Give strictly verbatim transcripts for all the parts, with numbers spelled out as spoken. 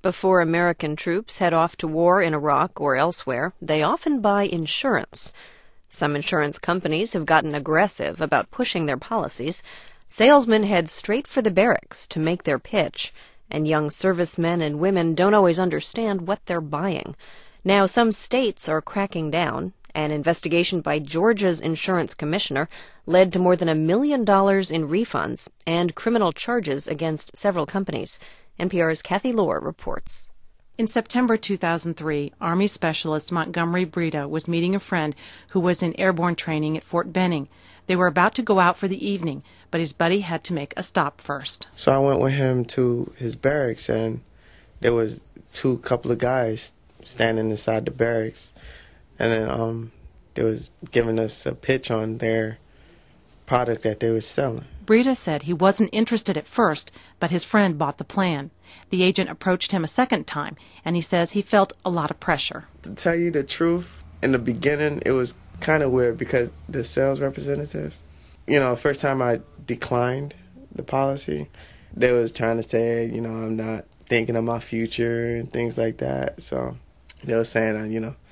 Before American troops head off to war in Iraq or elsewhere, they often buy insurance. Some insurance companies have gotten aggressive about pushing their policies. Salesmen head straight for the barracks to make their pitch, and young servicemen and women don't always understand what they're buying. Now, some states are cracking down. An investigation by Georgia's insurance commissioner led to more than a million dollars in refunds and criminal charges against several companies. N P R's Kathy Lohr reports. In September two thousand three, Army Specialist Montgomery Breda was meeting a friend who was in airborne training at Fort Benning. They were about to go out for the evening, but his buddy had to make a stop first. So I went with him to his barracks, and there was two couple of guys standing inside the barracks, and then um, they was giving us a pitch on their product that they were selling. Breda said he wasn't interested at first, but his friend bought the plan. The agent approached him a second time, and he says he felt a lot of pressure. To tell you the truth, in the beginning, it was kind of weird because the sales representatives, you know, the first time I declined the policy, they was trying to say, you know, I'm not thinking of my future and things like that. So they were saying, you know,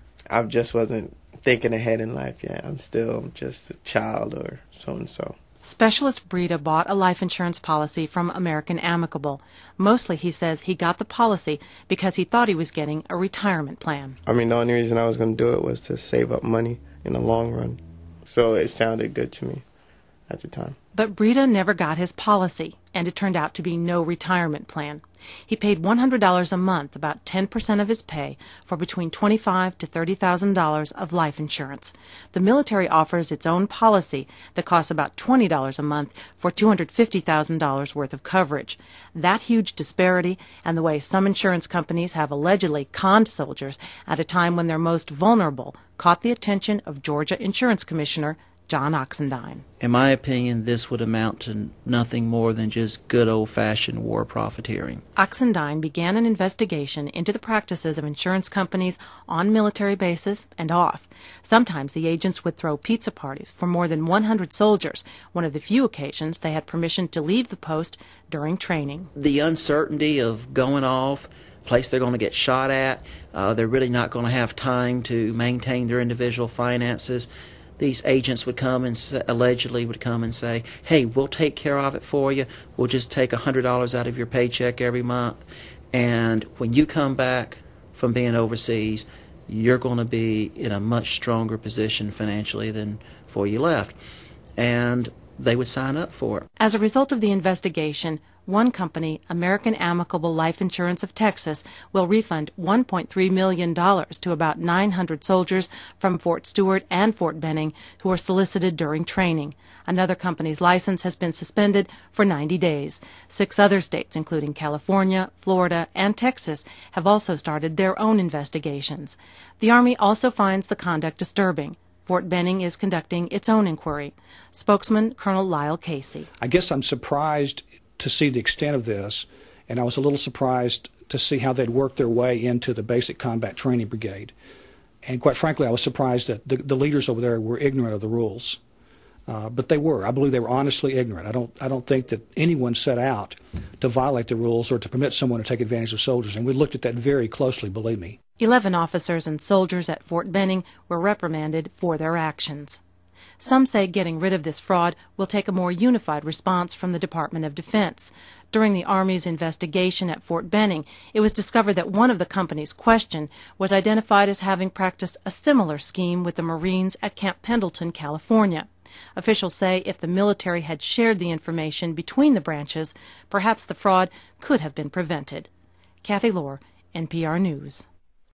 I just wasn't thinking ahead in life yet. I'm still just a child or so-and-so. Specialist Breda bought a life insurance policy from American Amicable. Mostly, he says, he got the policy because he thought he was getting a retirement plan. I mean, the only reason I was going to do it was to save up money in the long run. So it sounded good to me at the time. But Breda never got his policy, and it turned out to be no retirement plan. He paid one hundred dollars a month, about ten percent of his pay, for between twenty-five thousand to thirty thousand dollars of life insurance. The military offers its own policy that costs about twenty dollars a month for two hundred fifty thousand dollars worth of coverage. That huge disparity and the way some insurance companies have allegedly conned soldiers at a time when they're most vulnerable caught the attention of Georgia Insurance Commissioner John Oxendine. In my opinion, this would amount to nothing more than just good old-fashioned war profiteering. Oxendine began an investigation into the practices of insurance companies on military bases and off. Sometimes the agents would throw pizza parties for more than one hundred soldiers, one of the few occasions they had permission to leave the post during training. The uncertainty of going off, place they're going to get shot at, uh, they're really not going to have time to maintain their individual finances. These agents would come and say, allegedly would come and say, hey, we'll take care of it for you. We'll just take one hundred dollars out of your paycheck every month. And when you come back from being overseas, you're going to be in a much stronger position financially than before you left. And they would sign up for it. As a result of the investigation, one company, American Amicable Life Insurance of Texas, will refund one point three million dollars to about nine hundred soldiers from Fort Stewart and Fort Benning who were solicited during training. Another company's license has been suspended for ninety days. Six other states, including California, Florida, and Texas, have also started their own investigations. The Army also finds the conduct disturbing. Fort Benning is conducting its own inquiry. Spokesman Colonel Lyle Casey. I guess I'm surprised to see the extent of this, and I was a little surprised to see how they'd worked their way into the Basic Combat Training Brigade. And quite frankly, I was surprised that the, the leaders over there were ignorant of the rules. Uh, but they were. I believe they were honestly ignorant. I don't, I don't think that anyone set out to violate the rules or to permit someone to take advantage of soldiers, and we looked at that very closely, believe me. Eleven officers and soldiers at Fort Benning were reprimanded for their actions. Some say getting rid of this fraud will take a more unified response from the Department of Defense. During the Army's investigation at Fort Benning, it was discovered that one of the companies questioned was identified as having practiced a similar scheme with the Marines at Camp Pendleton, California. Officials say if the military had shared the information between the branches, perhaps the fraud could have been prevented. Kathy Lohr, N P R News.